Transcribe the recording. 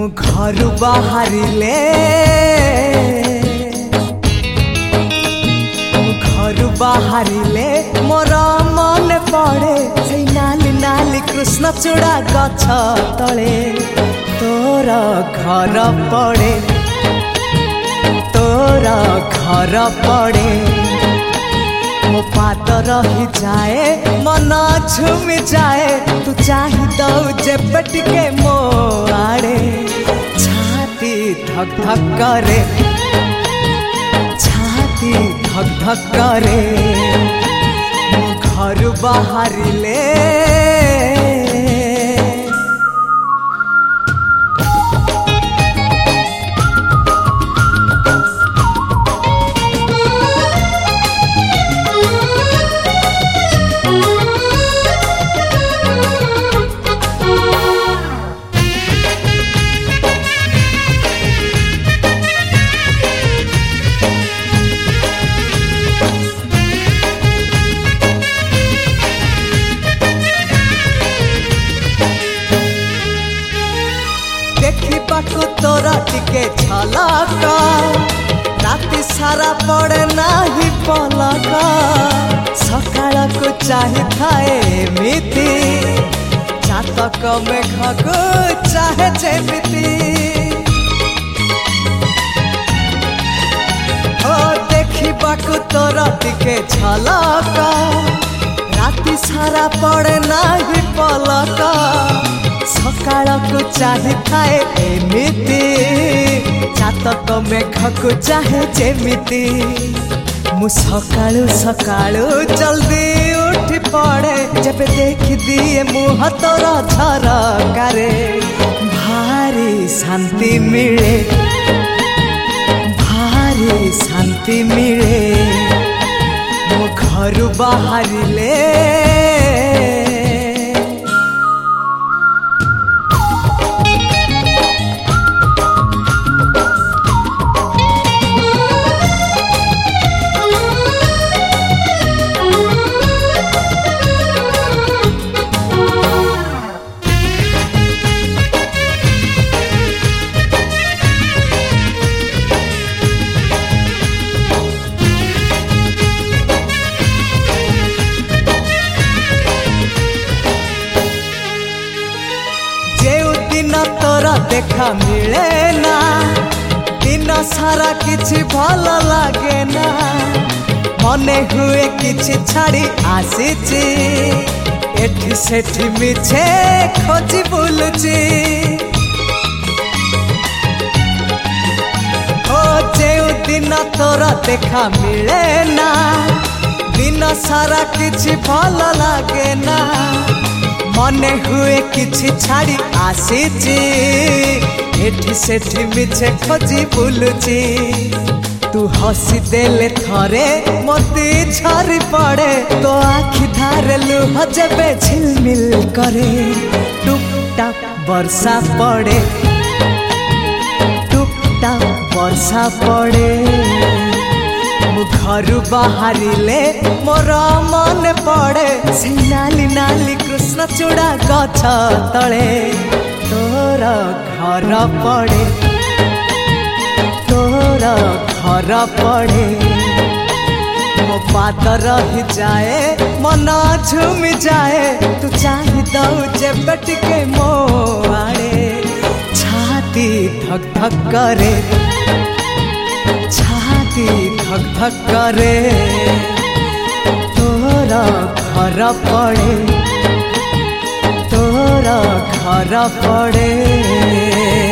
घर बाहरिले घर बाहरिले मोर मन पड़े से नाली नाली कृष्ण चूड़ा गछ तले तोर घर पड़े तोर घर पड़े मो पाद रही जाए मन झुमी जाए तू चाही दऊ जेबे टिके मो आड़े छाती धक धक करे छाती धक धक करे घर बाहरिले तोरा टिके छलक राति सारा पड़े नाही पलक सकाळ को चाही थाए एमिति चातक मेघ को चाहे जेमिति हो देखिबाकु तोरा टिके छलक राति सारा पड़े नाही पलक सकाळ को चाही थाए एमिति चातक मेघ को चाहे जेमिति मु सकाळु सकाळु जल्दी उठी पड़े जब देख दिए मुह तोर झरकारे भारी शांति मिले भारी शांति मिले मो घर बाहरिले तोरा देखा मिले ना दिन सारा किछि भल लागे ना मने हुए किछि छाड़ी आसीची एठी सेठी मिछे खोजी बुलुची हो जेउ दिन तोरा देखा मिले ना दिन सारा किछि भल लागे ना मने हुए किछि छाड़ी आसीची एठी सेठी मिछे खोजी बुलुची तू हसी देले थरे मोती झरी पड़े तो आखि धारे लुह जेबे झिलमिल करे टुप टाप वर्षा पड़े टुप टाप वर्षा पड़े घर बाहरिले मोर मन पड़े से नाली नाली कृष्ण चूड़ा गछ तले तोर घर पड़े तोर घर पड़े मो पाद रही जाए मन झुमी जाए तू चाही दऊ जेबे टिके मो आड़े छाती धक धक करे छाती धक धक करे तोर घर पड़े तोर घर पड़े।